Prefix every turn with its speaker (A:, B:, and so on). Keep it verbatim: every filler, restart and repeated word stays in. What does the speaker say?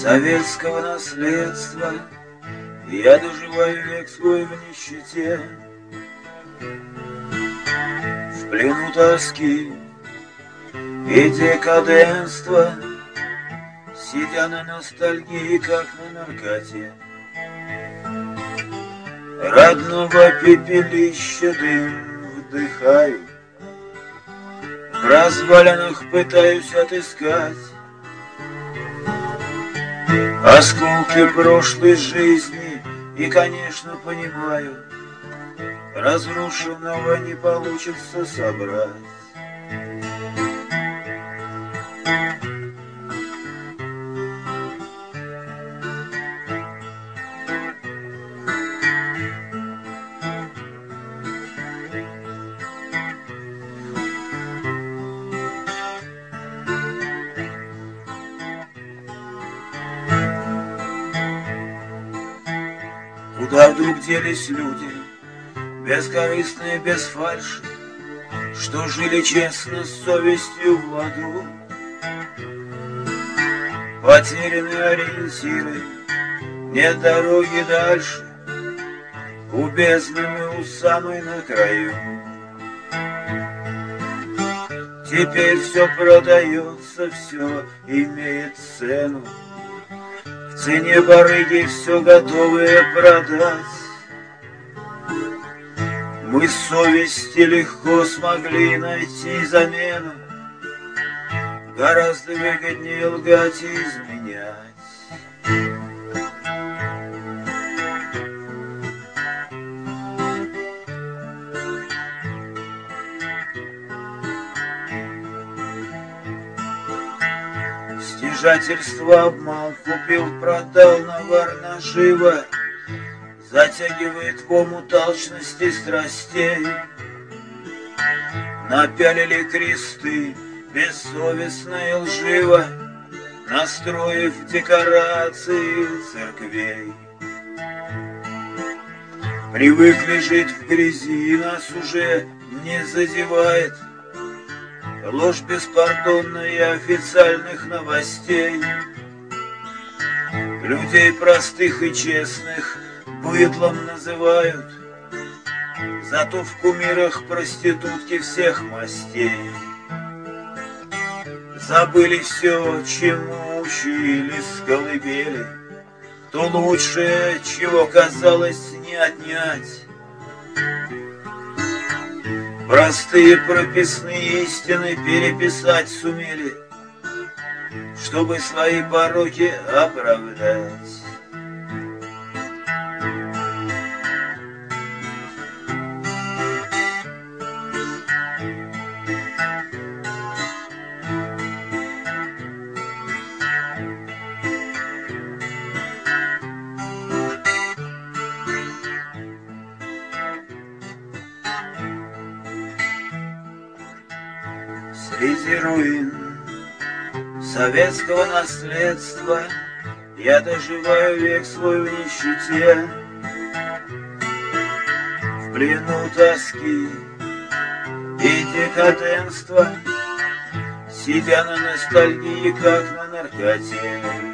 A: советского наследства. Я доживаю век свой в нищете, в плену тоски и декаденства, сидя на ностальгии, как на наркоте. Родного пепелища дым вдыхаю, в развалинах пытаюсь отыскать осколки прошлой жизни. И, конечно, понимаю, разрушенного не получится собрать. Куда вдруг делись люди, бескорыстные, без фальши, что жили честно, с совестью в ладу? Потеряны ориентиры, нет дороги дальше, у бездны мы у самой на краю. Теперь все продается, все имеет цену, в цене барыги все готовые продать. Мы совести легко смогли найти замену, гораздо выгоднее лгать и изменять. Стяжательство, обман, купил, продал, навар, наживо, затягивает в омут алчности страстей. Напялили кресты бессовестно и лживо, настроив декорации церквей. Привыкли жить в грязи, нас уже не задевает ложь беспардонная официальных новостей. Людей простых и честных быдлом называют, зато в кумирах проститутки всех мастей. Забыли все, чему учили с колыбели, то лучшее, чего казалось не отнять. Простые прописные истины переписать сумели, чтобы свои пороки оправдать. Среди руин советского наследства я доживаю век свой в нищете, в плену тоски и декаденства, сидя на ностальгии, как на наркоте.